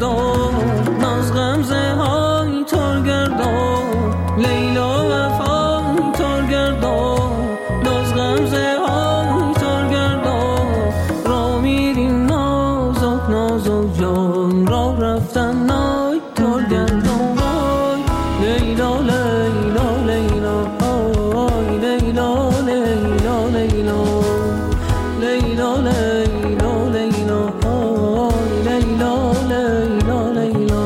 گردان ناز غمزه های تار گردان لیلا وفای تار گردان ناز غمزه های تار گردان را میریم نازک نازک جان را رفتن نای تار گردان وای لیلا لیلا لیلا آی لیلا لیلا لیلا لیلا لیلا لیلا آی لیلا لیلا لیلا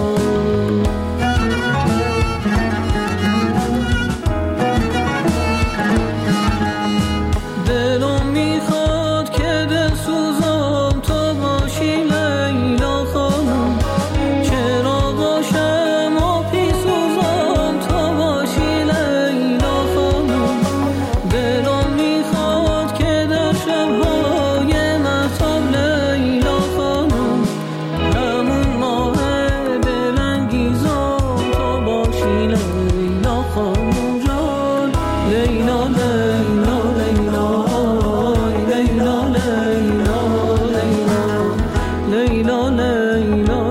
دلم میخواد که دل سوزم تو باشی لیلا خانم چرا باشم و پی سوزم تو باشی لیلا خانم دلم میخواد که در شبهای مهتاب لیلا خانم همون ماه دلانگیزم تو باشی لیلا خانم جان لیلا لیلا لیلا لیلا لیلا لیلا لیلا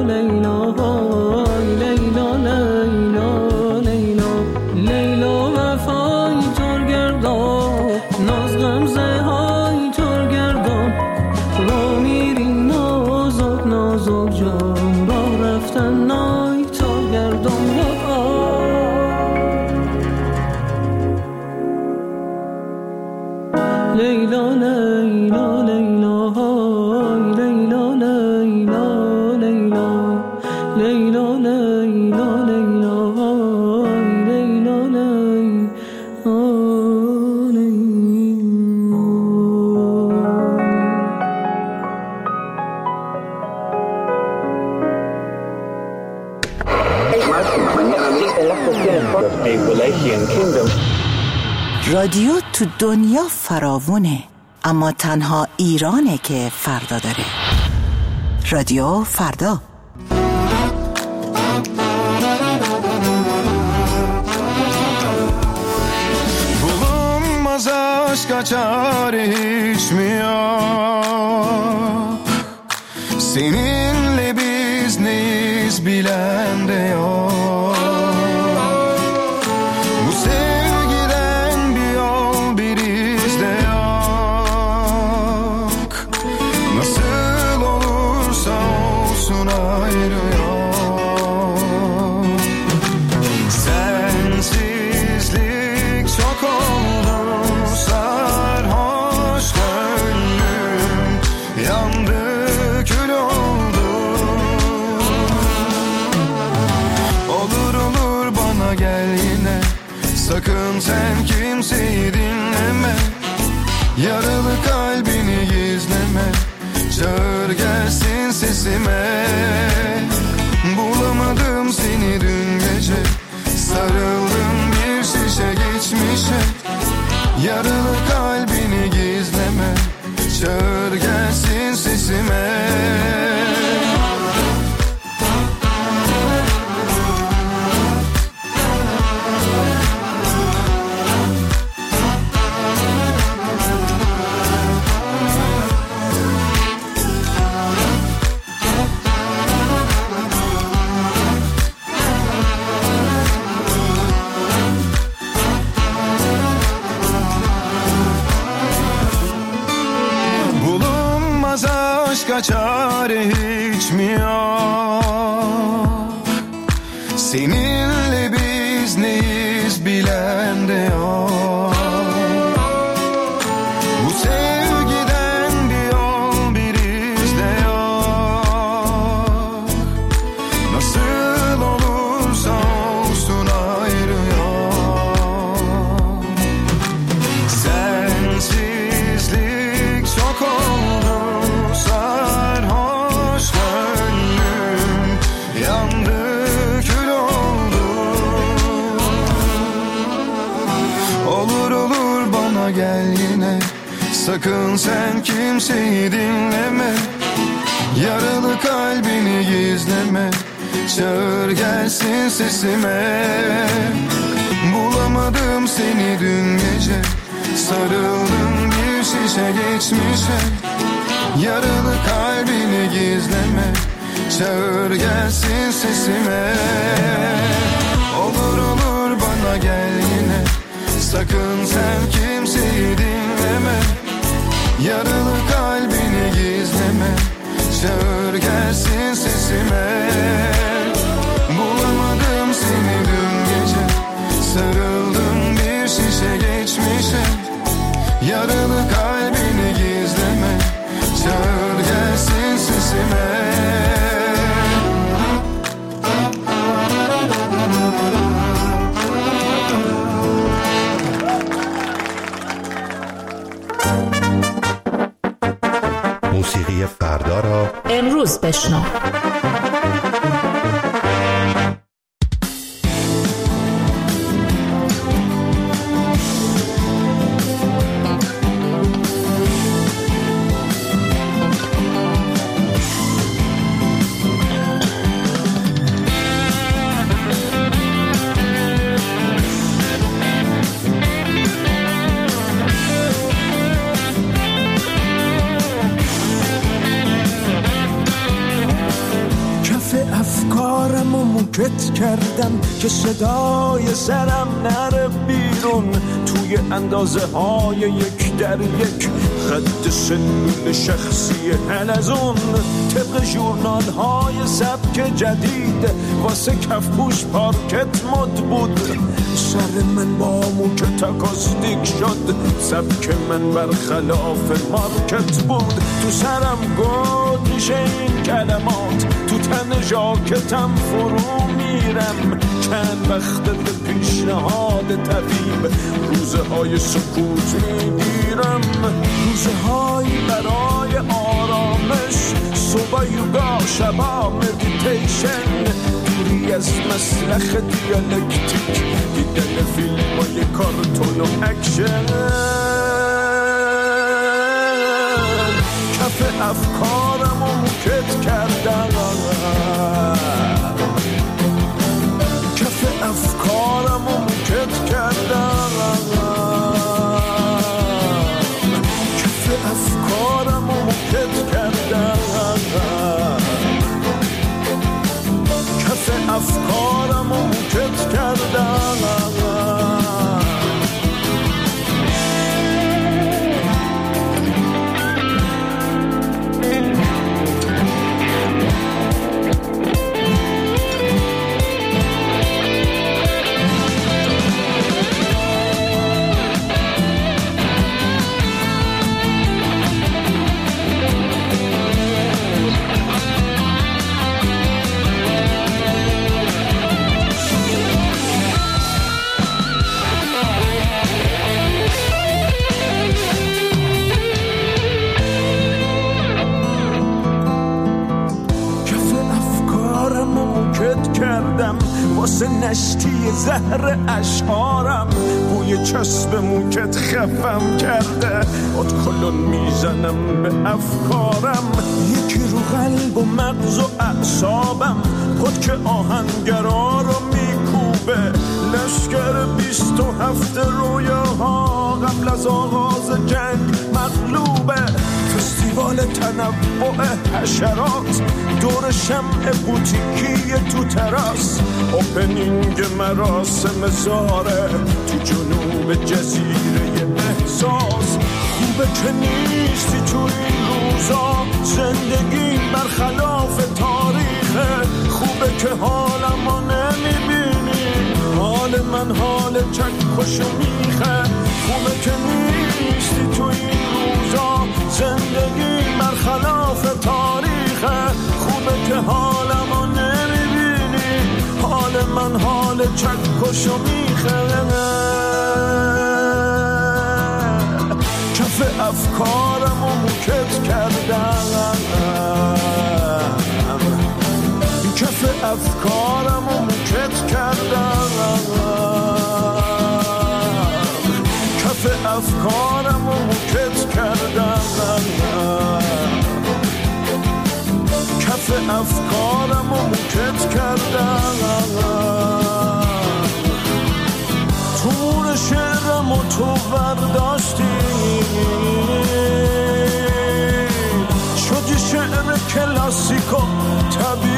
لیلا لیلا لیلا وفای تار گردان ناز غمزه های تار گردان را میریم نازک نازک جان را رفتن نای تار گردان لیلا لیلا لیلا لیلا لیلا لیلا لیلا لیلا لیلا رادیو تو دنیا فراوونه اما تنها ایرانه که فردا داره. رادیو فردا. Bulunmaz aşka çare hiç mi yok? Seninle biz neyiz bilen de yok. Bu sevgiden bir yol bir iz de yok. Nasıl olursa olsun ayrı yok. Sensizlik çok oldu sarhoş gönlüm yandı kül oldu. Olur olur bana gel yine sakın sen kimseyi dinleme. Yaralı kalbini gizleme çağır gelsin sesime. Bulamadım seni dün gece sarıldım bir şişe geçmişe. Yaralı kalbini gizleme çağır gelsin sesime. Bulunmaz aşka çare hiç mi yok? Seninle biz neyiz bilen de yok. Bu sevgiden bir yol bir iz de yok. Nasıl olursa olsun ayrı yok. Sensizlik çok oldu sarhoş gönlüm yandı kül oldu. Olur olur bana gel yine sakın sen kimseyi dinleme. Yaralı kalbini gizleme çağır gelsin sesime. Bulamadım seni dün gece sarıldım bir şişe geçmişe. Yaralı kalbini gizleme çağır gelsin sesime. Olur bana gel yine, sakın sen kimseyi dinleme. Yaralı kalbini gizleme, çağır gelsin sesime. Bulamadım seni dün gece, sarıldım bir şişe geçmişe. Yaralı kalbini gizleme, çağır gelsin sesime. موسیقی فردا را امروز بشنو. موکت کردم که صدای سرم نره بیرون، توی اندازه های یک در یک خط سنین شخصی حلزون. طبق ژورنال های سبک جدید واسه کفپوش پارکت مد بود. سر من با موکت اکاستیک شد، سبک من برخلاف مارکت بود. تو سرم گود میشه این کلمات، تو تن ژاکتم فرو میرم. چند وقت به پیشنهاد طبیب روزه های سکوت میگیرم. روزه های برای آرامش، صبح یوگا شبا مدیتیشن، دوری از مسلخ دیالکتیک، دیدن فیلم های کارتون و اکشن. کف افکارم و موکت کردم، کف افکارم و موکت کردم، کف افکارم و موکت کردم، کف افکارم و موکت کردم. واسه نشتی زهر اشعارم، بوی چسب موکت خفم کرده. ادکلون میزنم به افکارم، یکی رو قلب و مغز و اعصابم. پدک آهنگرا رو میکوبه، لشکر 27 رویاها قبل از آغاز جنگ مغلوبه. فستیوال تنوع حشرات، دور شمع بوتیکی تو تراس. اوپنینگ مراسم زاره تو جنوب جزیره احساس. خوبه که نیستی تو این روزا، زندگی برخلاف تاریخه. خوبه که حالمو نمیبینی، حال من حال چکشو میخه. خوبه که نیستی تو این روزا، زندگی برخلاف تاریخه. خوبه که حالمو نمیبینی، حال من حال چکشو میخه. کف افکارم و موکت کردم، کف افکارم و موکت کردم، کف افکارم و موکت کردم، کف افکارم و موکت کردم. تور شعرم و تو برداشتی، شدی شعر کلاسیکو طبیعی.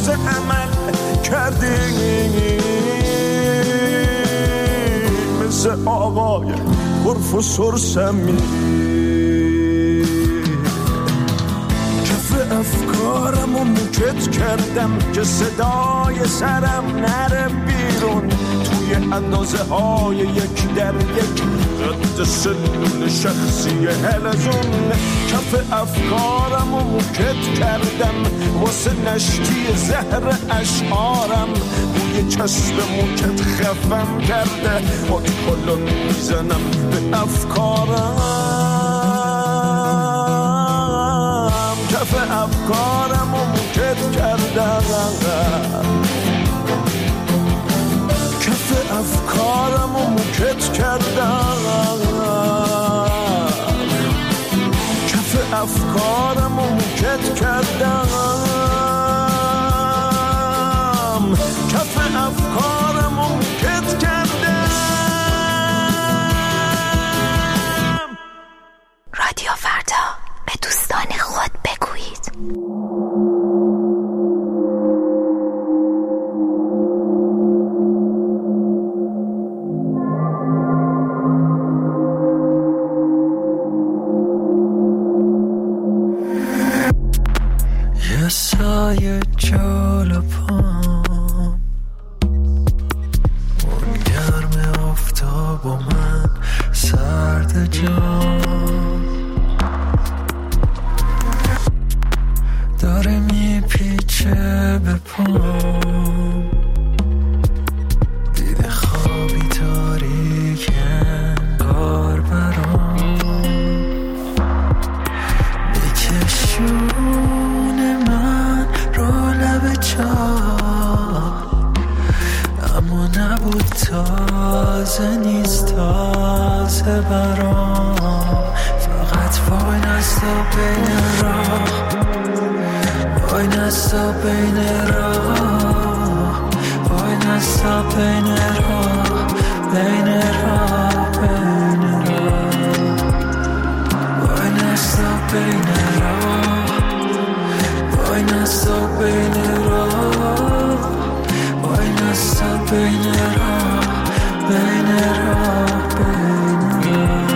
روز عمل کردیم مثل آقای پروفسور سمی. کف افکارم و موکت کردم که صدای سرم نره بیرون توی اندازه های یک در یک رد سلول شخصی حلزون. کف افکارم و موکت کردم واسه نشتی زهر اشعارم بوی چسب موکت خفم کرده با کلون میزنم به افکارم. کف افکارم و موکت کردم کف افکارم و موکت کردم کف افکارم و موکت کردم کف افکارم و موکت کردم. رادیو فردا، به دوستان خود بگویید. یه سایه جلو پام اون گرم آفتاب و من سرد جام داره میپیچه به پام دیده خوابی تاریک انگار برام میکشونه من رو لب چاه اما نبود تازه نیست تازه برام فقط وای نستا بین راه وای نستا بین راه وای نستا بین راه بین راه بین راه وای نستا بین راه وای نستا بین راه وای نستا بین راه بین راه بین راه.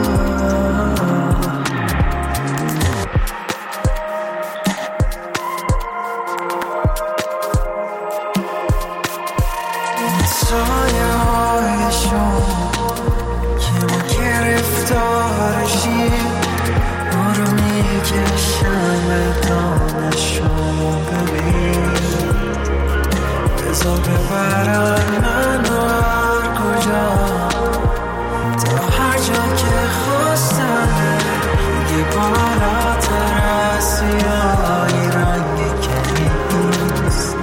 سایه های شما که ما گرفتارشیم ما رو میکشن به دانشون ببین بذار ببرن من رو هر کجا تا هر جا که خواستن یه بالاتر از سیاهی رنگ کنیست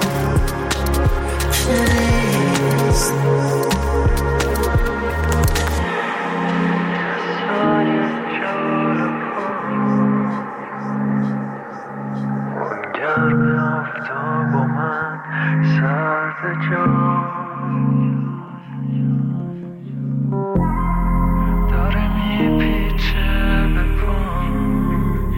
کنیست گرم آفتاب و من سرد جام داره میپیچه به پام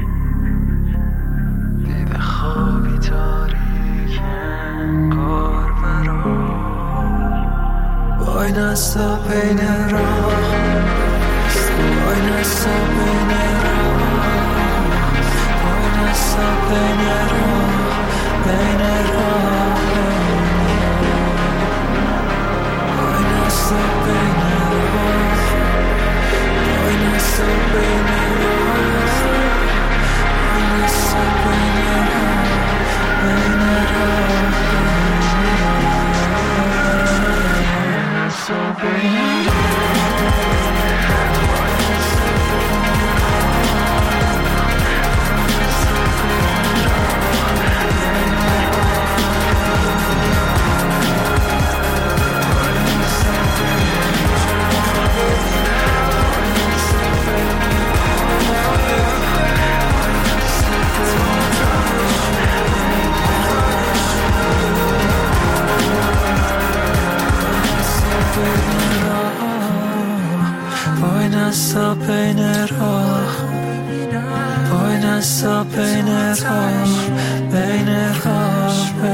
دیده خوابی تاریک انگار برام وای نستا بین راه وای نستا بین راه وای نستا بین راه بین راه وای نستا بین راه وای نستا بین راه وای نستا بین راه بین راه وای نستا بین وای نستا بین راه وای نستا بین راه بین راه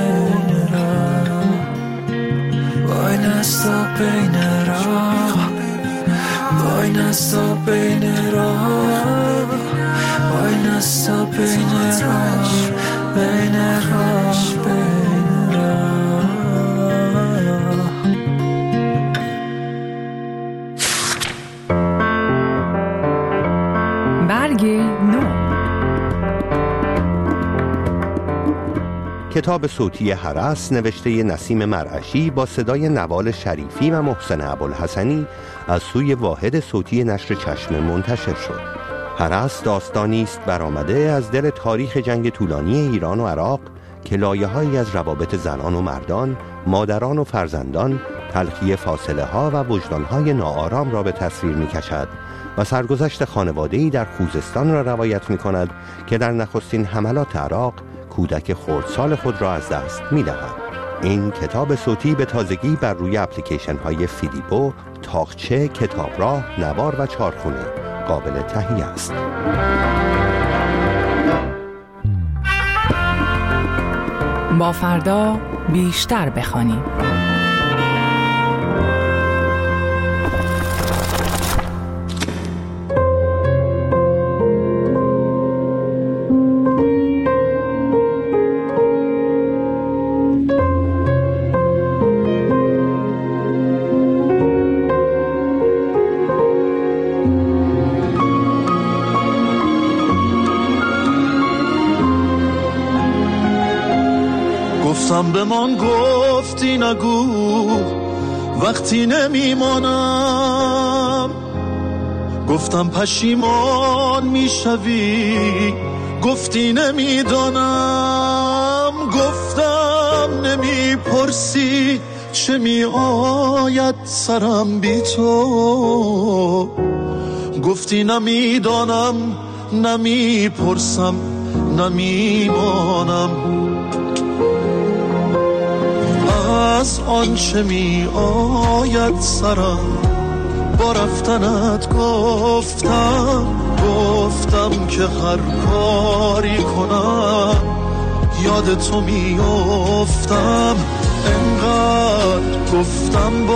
نستا بین راه وای نستا بین راه وای نستا بین راه بین راه بین راه. برگ نو. کتاب صوتی هرس نوشته نسیم مرعشی با صدای نوال شریفی و محسن ابوالحسنی از سوی واحد صوتی نشر چشم منتشر شد. هرس داستانی است برآمده از دل تاریخ جنگ طولانی ایران و عراق که لایه‌هایی از روابط زنان و مردان، مادران و فرزندان، تلخی فاصله ها و وجدانهای ناآرام را به تصویر می کشد و سرگذشت خانواده‌ای در خوزستان را روایت می کند که در نخستین حملات عراق کودک خردسال خود را از دست می دهد. این کتاب صوتی به تازگی بر روی اپلیکیشن های فیلیبو، تاقچه، کتابراه، نوار و چارخونه قابل تهیه است. با فردا بیشتر بخوانیم. گفتم به من گفتی نگو وقتی نمیمانم، گفتم پشیمان میشوی گفتی نمیدانم، گفتم نمیپرسی چه میآید سرم بی تو، گفتی نمیدانم نمیپرسم نمیمانم. از آنچه می آید سرم با رفتنت گفتم که هر کاری کنم یاد تو می افتم. انقدر گفتم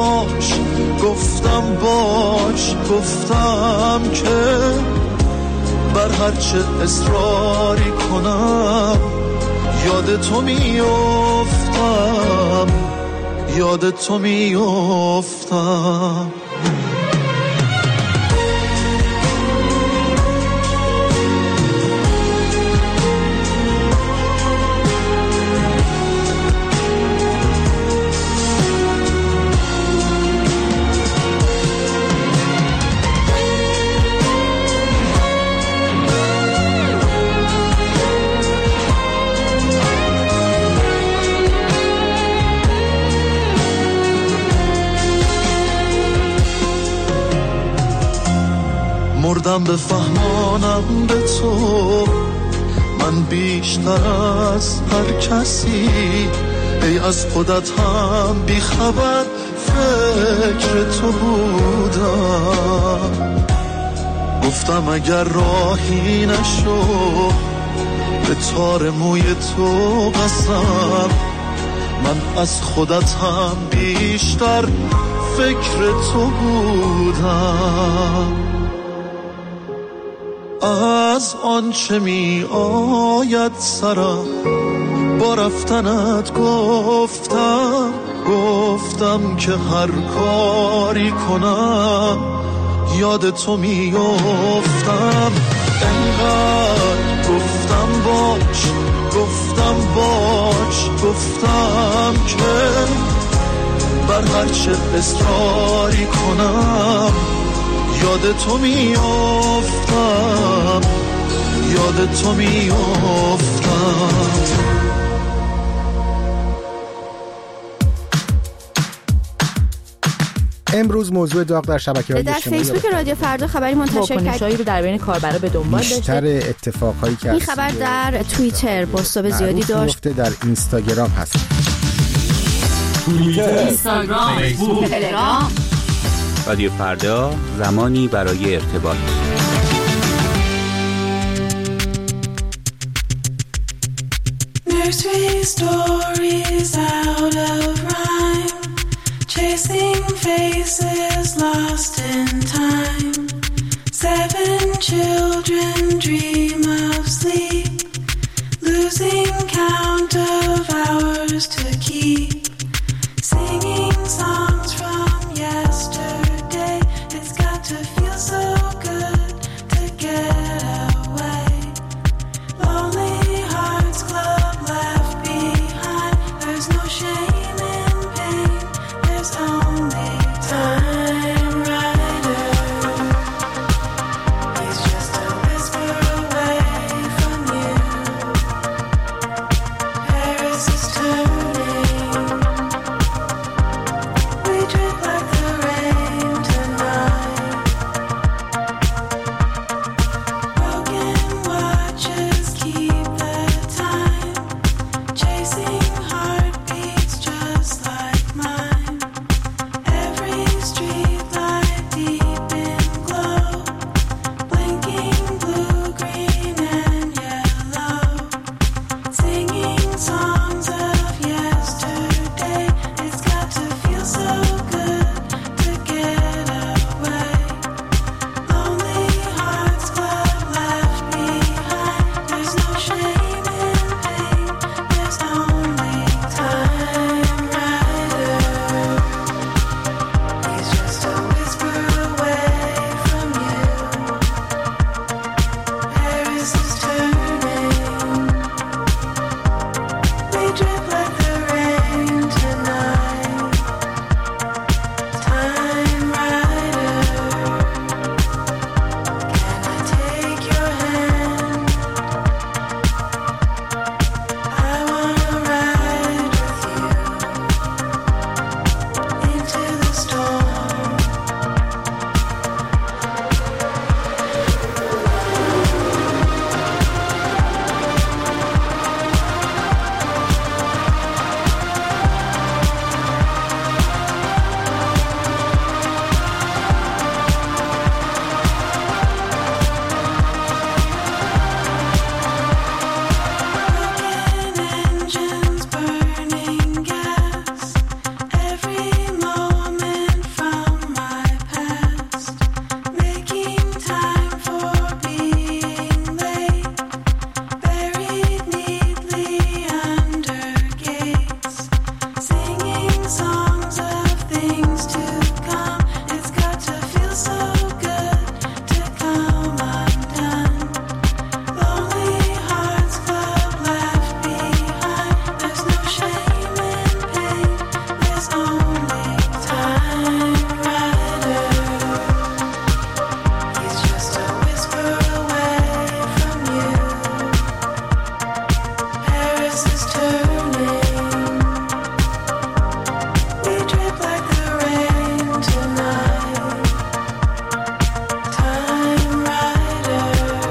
باش گفتم که بر هرچه اصراری کنم یاد تو می افتم یاد تو می افتم. مردم به فهمانم به تو من بیشتر از هر کسی، ای از خودت هم بیخبر فکر تو بودم. گفتم اگر راهی نشو به تار موی تو قسم، من از خودت هم بیشتر فکر تو بودم. از آنچه می آید سرم با رفتنت گفتم که هر کاری کنم یاد تو می افتم. انقدر گفتم که بر هرچه اصراری کنم یاد تو می افتم یاد تو می افتم. امروز موضوع داغ در شبکه‌های اجتماعی در فیسبوک رادیو فردا خبری منتشر کردیم رو در بین کاربرا به دنبال داشته. بیشتر اتفاقهایی که این خبر در توییتر بازتاب زیادی داشت، در اینستاگرام هست. توییتر، اینستاگرام، فیسبوک، تلگرام. رادیو فردا، زمانی برای ارتباط. There's 3 stories out of rhyme. Chasing faces lost in time. 7 children dream of sleep, losing count of hours to keep. Singing songs from yesterday. It's got to feel so good to get away. Lonely Hearts Club left behind. There's no shame in pain. There's only Time Rider. He's just a whisper away from you. Paris is turning. We drip like the rain tonight. Broken watches keep the time, chasing heartbeats just like mine. Every street light deep in glow, blinking blue, green, and yellow. Singing songs of yesterday. It's got to feel so good to get away. Lonely Hearts Club left behind. There's no shame in pain. There's only Time Rider. He's just a whisper away from you. Paris is turning. We drip like the rain tonight. Time Rider. Can I take your hand? I wanna ride with you into the storm. Engines burning gas. Every moment from my past. Making time for being late. Buried neatly under gates. Singing songs of things to come. It's got to feel so good to come undone. Lonely Hearts Club left behind. There's no shame in pain. There's only Time Rider. He's just a whisper away from you. Paris is turning. We drip like the rain tonight. Time Rider.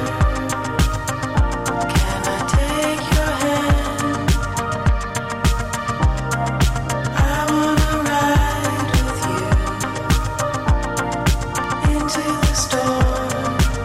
Can I take your hand? I wanna ride with you into the storm.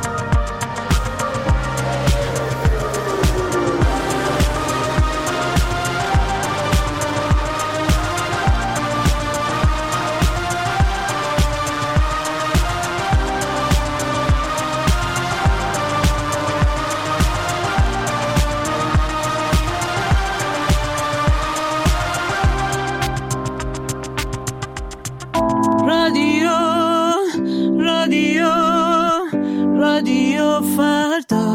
رادیو رادیو رادیو فردا.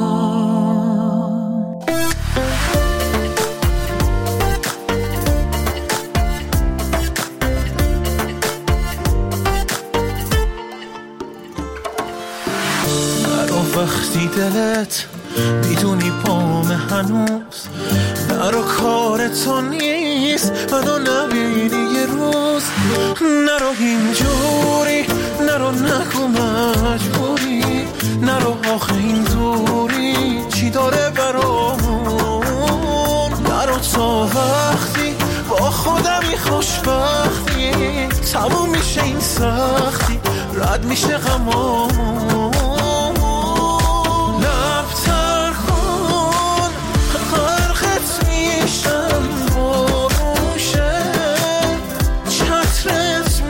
نرو وقتی دلت میدونی پام هنوز نرو کار تو نیست منو نبینی یه روز. نرو اینجوری نرو نگو مجبوری نرو آخه این دوری چی داره برامون. نرو تا وقتی با خودمی خوشبختی تموم میشه این سختی رد میشه غمامون. لبتر کن غرقت میشم بروشه چترت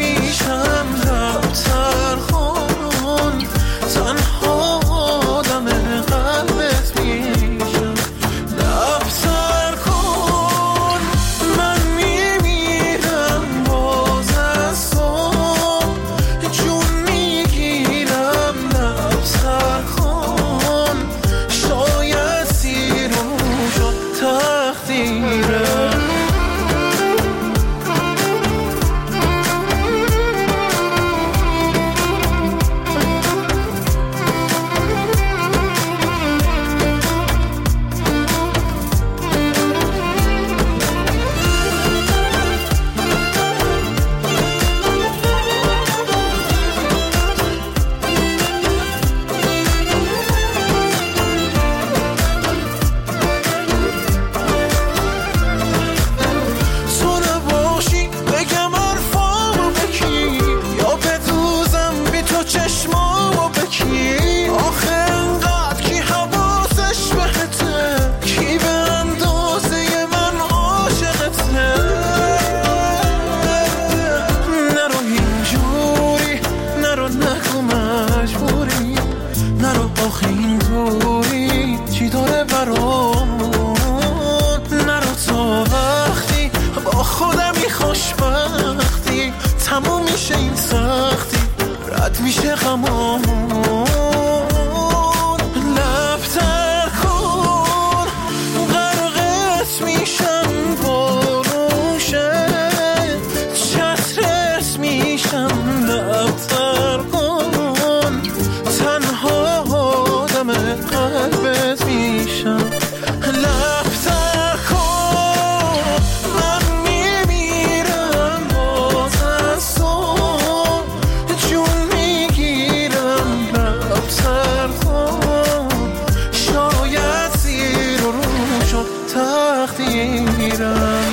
تقدیرم.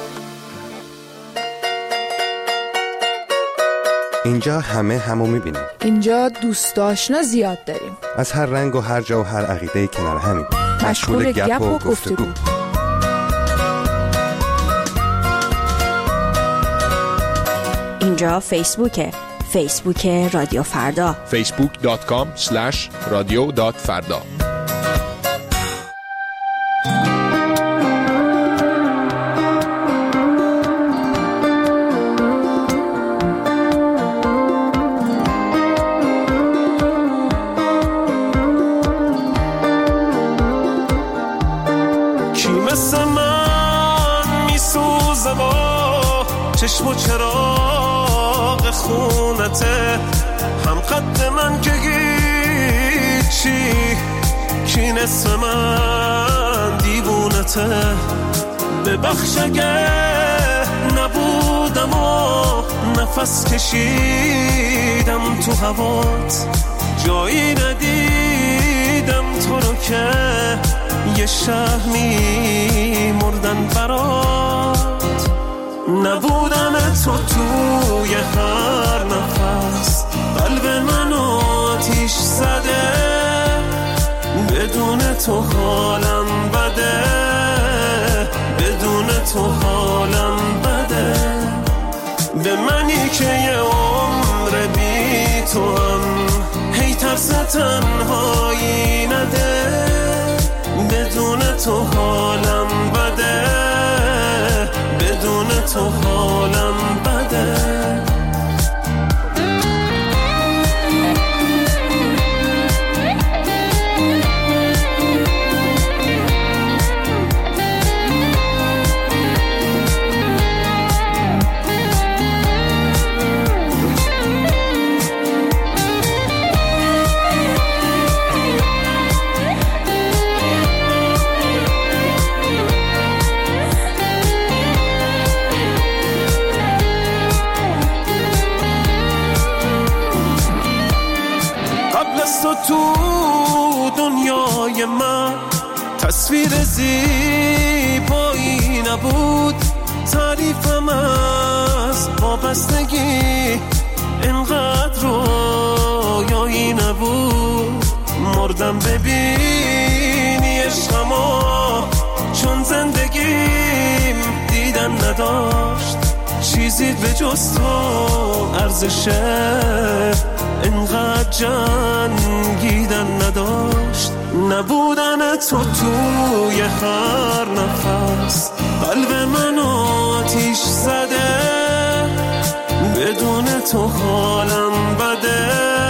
اینجا همه همو میبینیم. اینجا دوست آشنا زیاد داریم. از هر رنگ و هر جا و هر عقیده کنار همیم. مشغول گپ و گفتگو. اینجا فیسبوکه. فیسبوک رادیو فردا. facebook.com/radio.farda. چشم و چراغ خونته هم قد من که هیچی کی نصف من دیوونته ببخش اگه نبودم و نفس کشیدم تو هوات جایی ندیدم تو رو که یه شهر می مردن برات نبودن تو توی هر نفس قلب من آتیش زده بدون تو حالم بده بدون تو حالم بده به منی که یه عمر بی تو هم هی ترس تنهایی نده بدون تو حالم بده بدون تو حالم بده تو دنیای من تصویر زیبایی نبود تعریفم از وابستگی اینقدر رویایی نبود مردم ببینی عشقمو چون زندگیم دیدن نداشت چیزی به جز تو ارزشه اینقدر جنگیدن نداشت نبودن تو توی هر نفس قلب من آتیش زده بدون تو حالم بده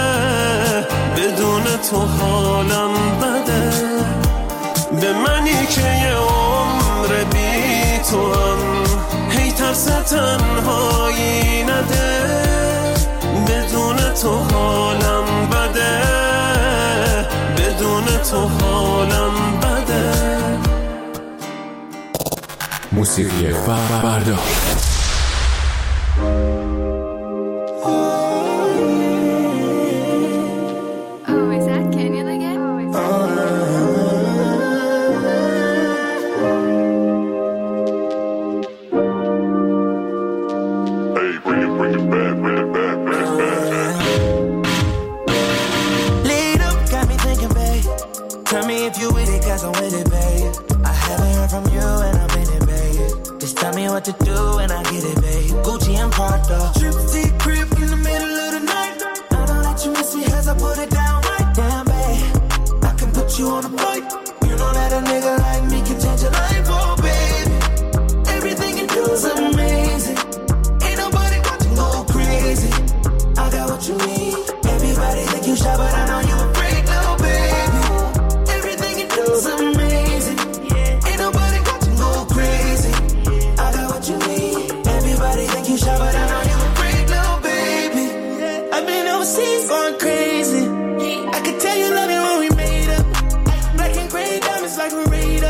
بدون تو حالم بده به منی که یه عمر بی تو هم هی ترس تنهایی نده بدون تو حالم بده بدون تو حالم بده موسیقی فردا To do and I get it, babe. Gucci and Prada. Tripsy crib in the middle of the night. I don't let you miss me as I put it down right. Damn, babe, I can put you on a flight. You know that a nigga like me can change your life, oh baby. Everything you do is amazing. Ain't nobody watching go crazy. I got what you need. Everybody think you shy, but I know you a freak, little baby. Everything you do is amazing. Ain't nobody watching go crazy. Everybody think you shy, but I know you a freak, little baby. I've been overseas going crazy. I could tell you love it when we made up. Black and gray diamonds like a radar.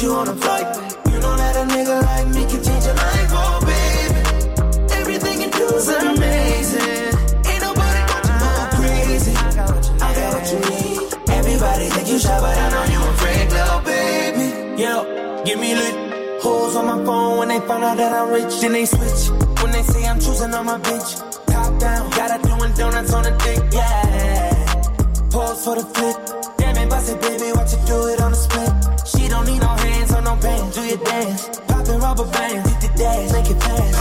you on a flight. You know that a nigga like me can change your life, oh baby. Everything you do is amazing. Ain't nobody got you go crazy. I got what you need. Everybody think you shy, but I know you a freak, little baby. Yo, give me lit. Hoes on my phone when they find out that I'm rich. Then they switch when they say I'm choosing on my bitch. Top down, got her doing donuts on the dick, yeah. Pause for the flip. Damn it, bust it, baby, watch you do it on the split. She don't need no hands or no pants. Do your dance, poppin' rubber bands, hit the dash, make it fast.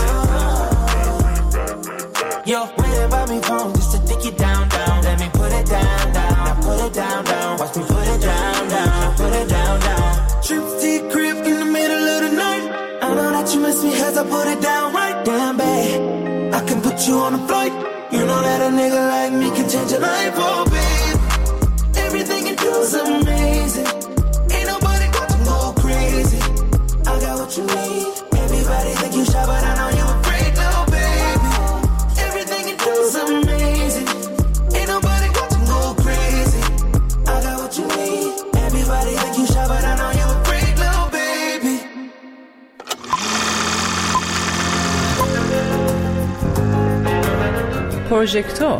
Yo, waiting by me phone just to dick it down, down. Let me put it down, down. Now put it down, down. Watch me put it down, down. Now put it down, down. Trip to your crib in the middle of the night. I know that you miss me as I put it down right down, babe. I can put you on a flight. You know that a nigga like me can change your life, oh babe. Everything you do is amazing. Ain't nobody got to go crazy. I got what you need. Everybody think you shy, but I know you a freak, little baby. Everything you do is amazing. Ain't nobody got to go crazy. I got what you need. Everybody think you shy, but I know you a freak, little baby. پروژکتور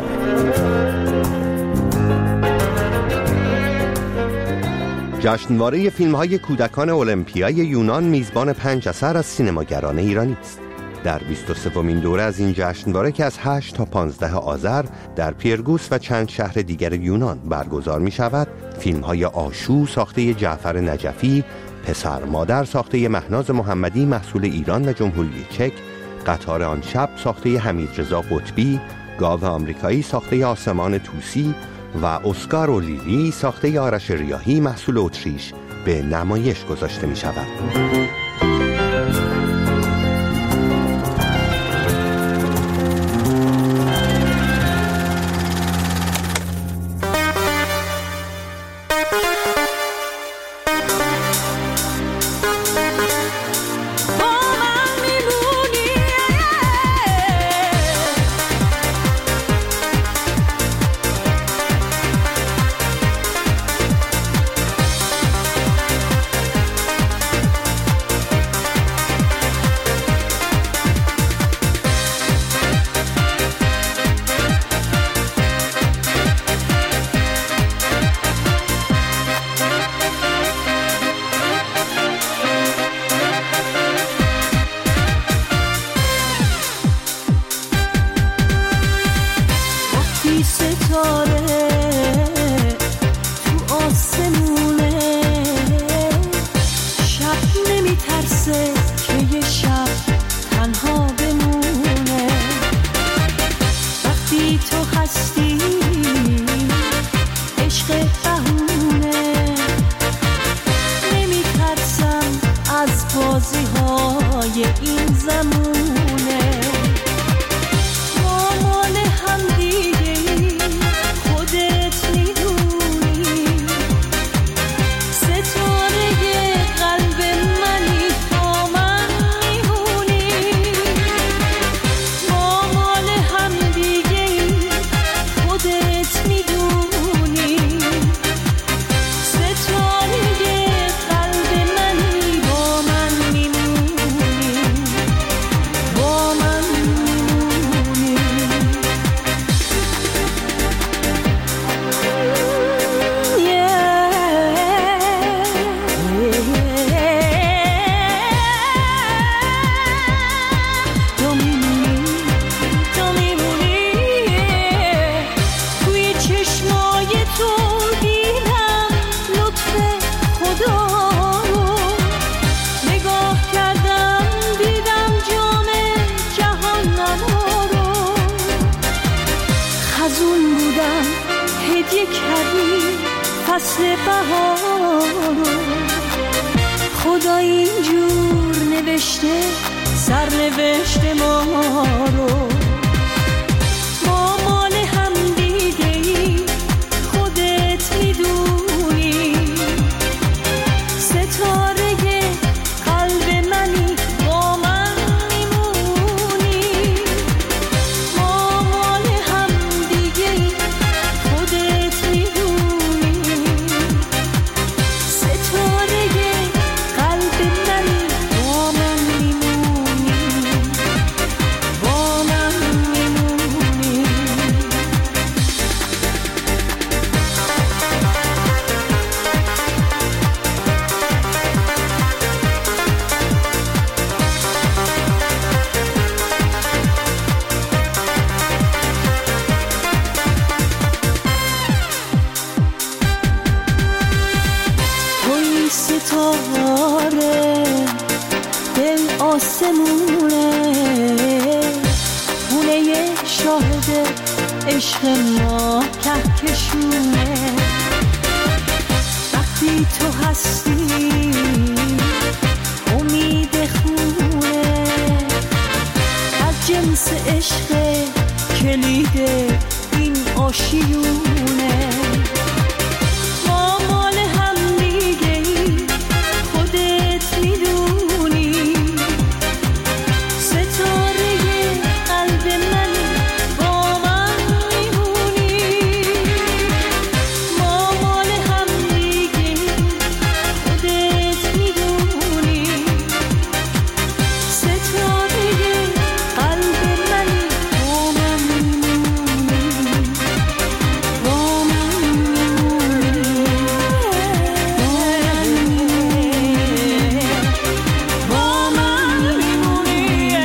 جشنواره فیلم‌های کودکان المپیای یونان میزبان 5 اثر از سینماگران ایرانی است. در 23مین دوره از این جشنواره که از 8 تا 15 آذر در پیرگوس و چند شهر دیگر یونان برگزار می‌شود، فیلم‌های آشو ساخته جعفر نجفی، پسر مادر ساخته مهناز محمدی محصول ایران و جمهوری چک، قطار آن شب ساخته حمیدرضا قطبی، گاو آمریکایی ساخته آسمان توسی و اسکار و لیلی ساخته آرش ریاحی محصول اتریش به نمایش گذاشته می شود. فصل بهار خدا اینجور نوشته سرنوشت ما رو ما مال هم دیگه ای خودت میدونی ستاره قلب منی با من میمونی ما مال هم دیگه ای خودت میدونی ستاره قلب آسمونه خونه شاهد عشق ما کهکشونه وقتی تو هستی امید خونه از جنس عشق کلید این آشیونه ما مال هم دیگه خودت میدونی ستاره قلب من با من میمونی ما مال هم دیگه خودت میدونی ستاره قلب من با من میمونی با من میمونی با من میمونی.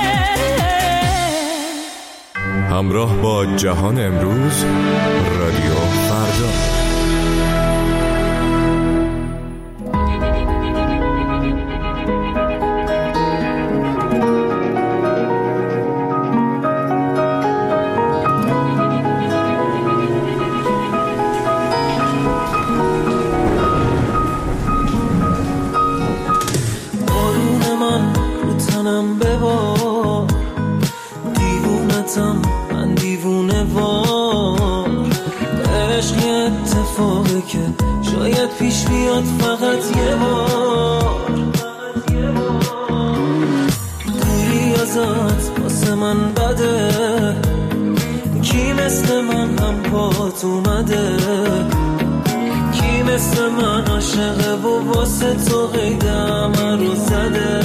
همراه با جهان امروز رادیو فردا. بارون من رو تنم ببار دیوونتم من دیوونه وار عشق یه اتفاقه که شاید پیش بیاد فقط یه بار دوری ازت واسه من بده کی مثل من هم پات اومده کی مثل من عاشقه و واسه تو قیدم رو زده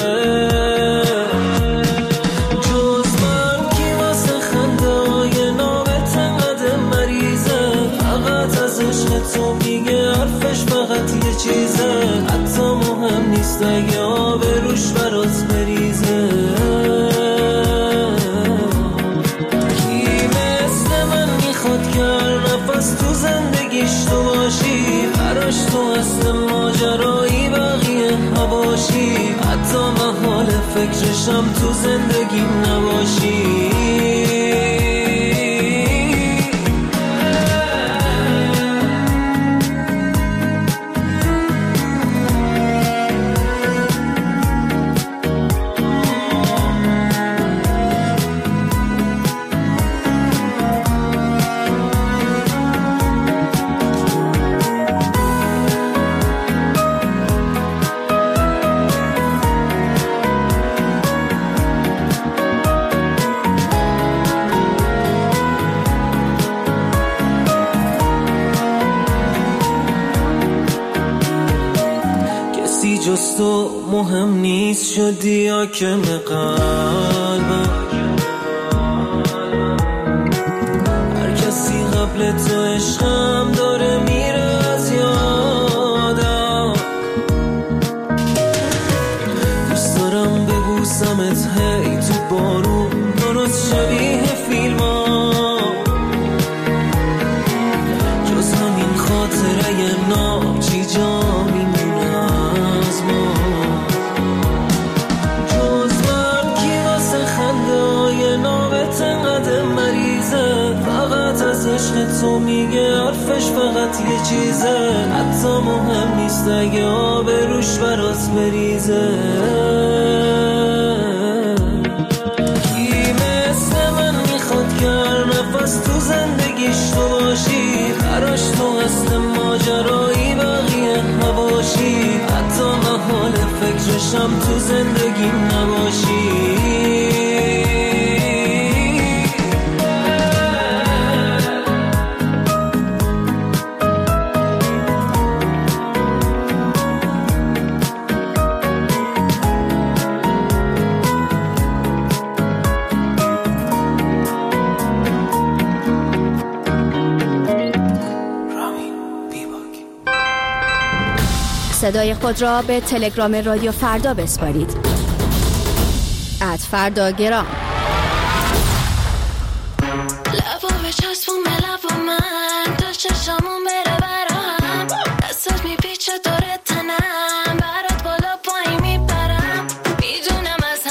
جز من کی واسه خنده های نامت انقدر مریضه فقط از عشق تو میگه حرفش فقط یه چیزه حتی مهم نیست اگه آب روش برات بریزه کی مثل من میخواد که هر نفس تو زندگیش تو باشی براش تو اصل ماجرایی بقیه نباشی حتی محال فکرشم تو زندگی نباشی جز تو مهم نیست شدی حاکم قلبم هر کسی قبل تو عشقم داره میره از یادم دوست دارم ببوسمت هی تو بارون درست شبیه فیلم ها جز همین خاطره نام چی جا میمونه از ما جز من کی واسه خنده های نامت انقدر مریضه فقط از عشق تو میگه حرفش فقط یه چیزه حتی مهم نیست اگه آب روش برات بریزه کی مثل من میخواد که هر نفس تو زندگیش تو باشی براش تو اصل ماجرایی بقیه نباشی حتی محال فکرشم تو زندگی نباشی صدای خود را به تلگرام رادیو فردا بسپارید. @فرداگرام. لبو بچسبون به لب من تا چشمون بره برام دستت میپیچه دور تنم برات بالا پایین میپرم میدونم از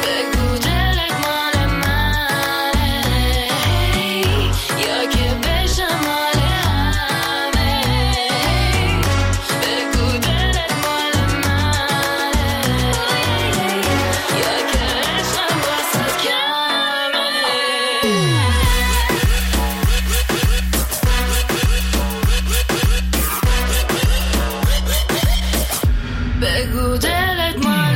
بگو دلت مال منه یا که بشم مال همه. بگو دلت مال منه یا که عشقم واسه کمه. بگو دلت مال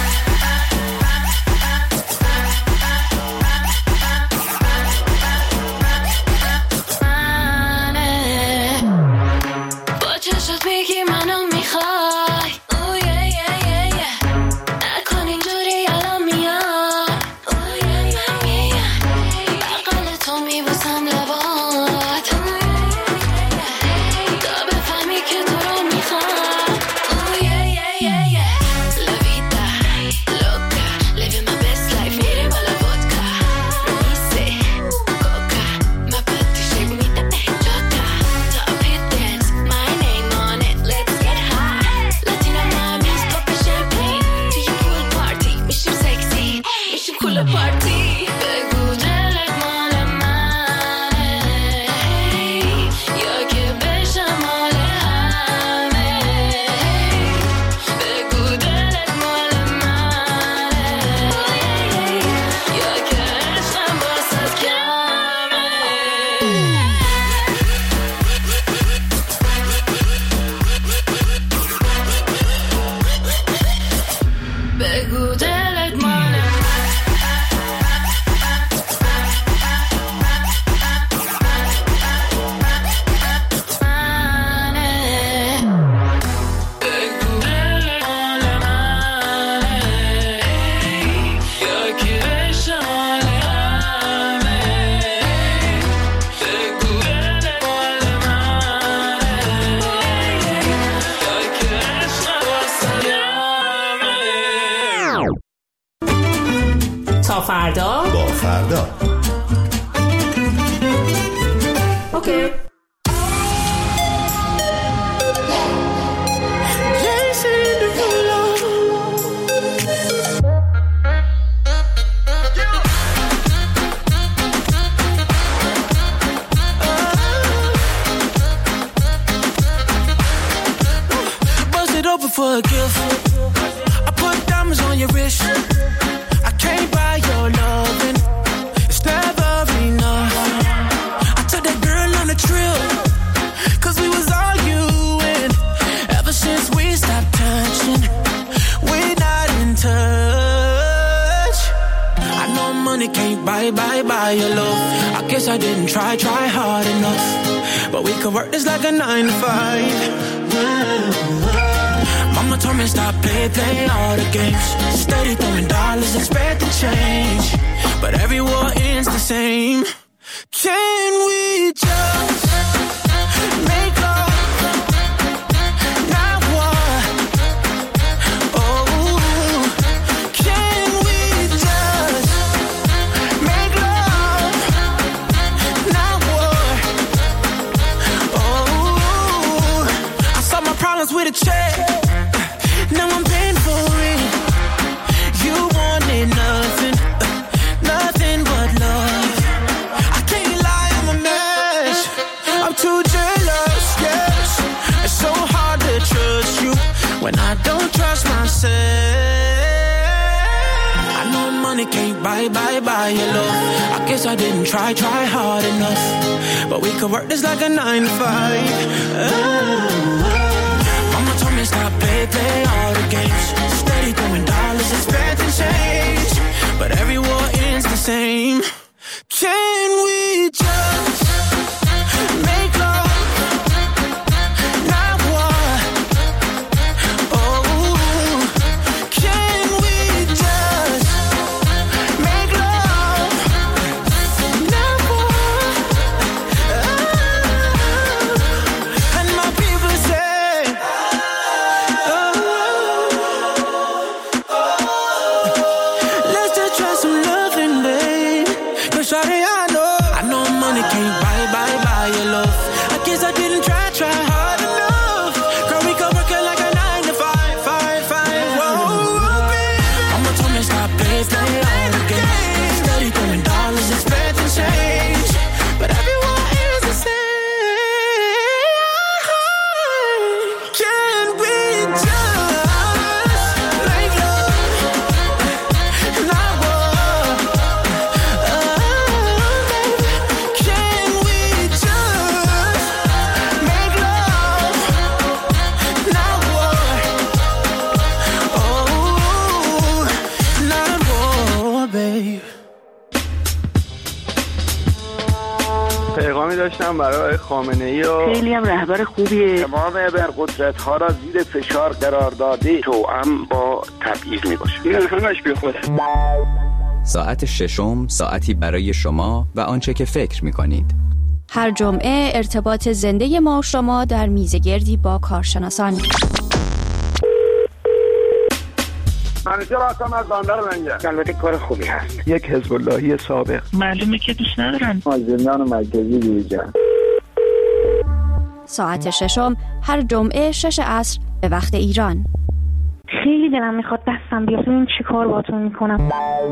منه. با چشات میگی منو میخوای نکن اینجوری الان میاد. بغل تو میبوسم لبات تا بفهمی که تو رو میخوام. La vida loca, living my best life, miremos la vodka. No hice coca, my body shape me the jota. Top hit dance, my name on it, let's get high. Latina mommies, popping champagne to your pool party. Mission sexy, mission cooler party. بگو دلت مال منه یا که بشم مال همه. بگو دلت مال منه یا که عشقم واسه کمه. بگو دلت مال منه. بگو دلت مال منه یا که بشم مال همه. بگو دلت مال منه یا که عشقم واسه کمه. تا فردا با فردا. اوکی. Bust it open for a gift. I put diamonds on your wrist. I can't buy your loving. It's never enough. I took that girl on a trip, 'cause we was arguing. Ever since we stopped touching, we're not in touch. I know money can't buy your love. I guess I didn't try hard enough. But we could work this like a 9 to 5. Mama told me stop play all the games. Steady throwing dollars, expecting change. But every war ends the same. Can we just make love? Not war. Oh, can we just make love? Not war. Oh, I solved my problems with a check. Now I'm paying for it. You wanted nothing, nothing but love. I can't lie, I'm a mess. I'm too jealous, yes. It's so hard to trust you when I don't trust myself. I know money can't buy your love. I guess I didn't try hard enough. But we could work this like a 9 to 5. Mama told me stop play all the games. Steady throwing dollars, expecting change. But every war ends the same. Can we just make love? Not war. Oh, can we just make love? Not war. Oh, and my people say, let's just try some loving, babe. 'Cause shawty, I know money can't out again. $30,000 expecting change, but everyone is the same. Can we just make love, not war? Can we just make love, not war? Oh, not war, babe. پیغامی داشتم برای خامنه‌ای و خیلی هم رهبر خوبیه. تمام ابرقدرت‌ها را زیر فشار قرار داده توأم با تبعیض می‌باشه. این همش بیخوده. ساعت ششم، ساعتی برای شما و آنچه که فکر می‌کنید. هر جمعه ارتباط زنده ما و شما در میزگردی با کارشناسان. منیجر هستم از بندر منگه. البته کار خوبی هست. یک حزب اللهی سابق. معلومه که دوست ندارن. زندان مرکزی دیجا. ساعت ششم هر جمعه 6 عصر به وقت ایران. خیلی دلم میخواد دستم بیاد ببین چی کار باهاتون میکنم.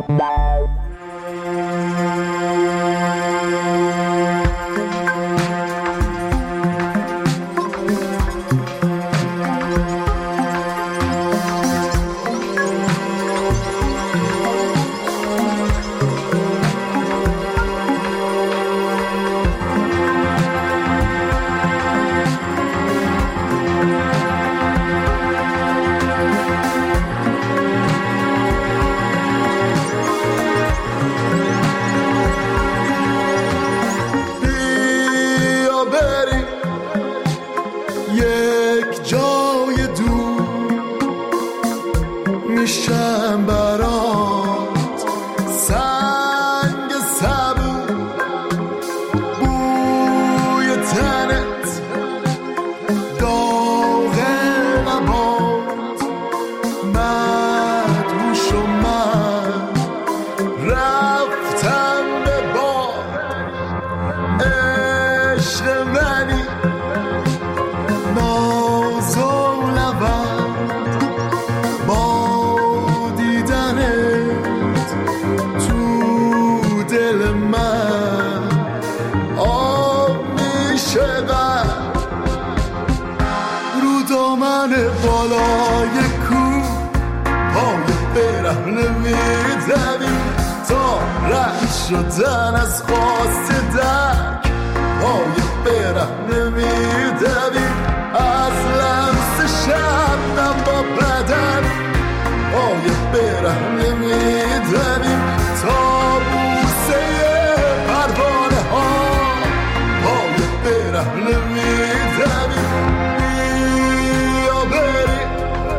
شدن از خواست درک پای برهنه میدویم از لمس شبنم با بدن پای برهنه میدویم تا بوسه پروانه ها پای برهنه میدویم بیا بریم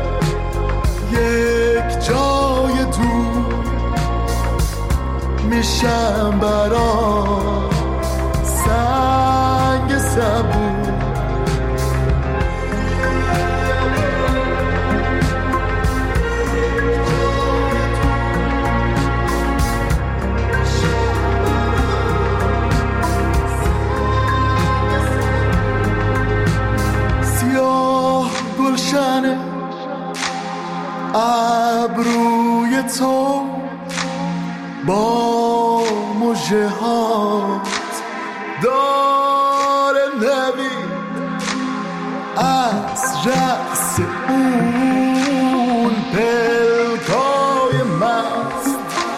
یک جای دور میشم برام سنگ صبور سیاه گلشن ابروی تو با مژه هات داره نوید از رقص اون پلکای مست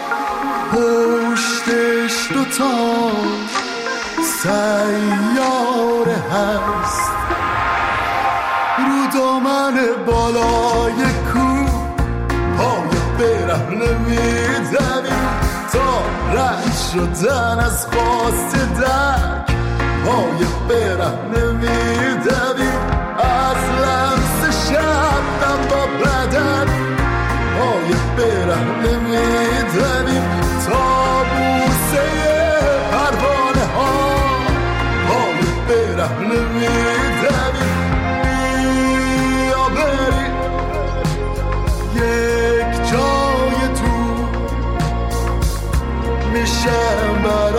پشتش دوتا سیاره هست رو دامن بالای کو پای برهنه میدویم تا رد شدن از خواست درک پای برهنه میدویم از لمس شبنم با بدن پای برهنه میدویم تا بوسه پروانه ها پای برهنه میدویم بیا بریم یک جای تو میشم